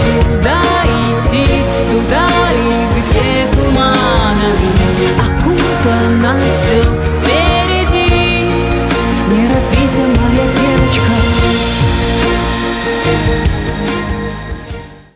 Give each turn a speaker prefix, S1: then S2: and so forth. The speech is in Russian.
S1: Куда идти, туда ли, где туманами окутано все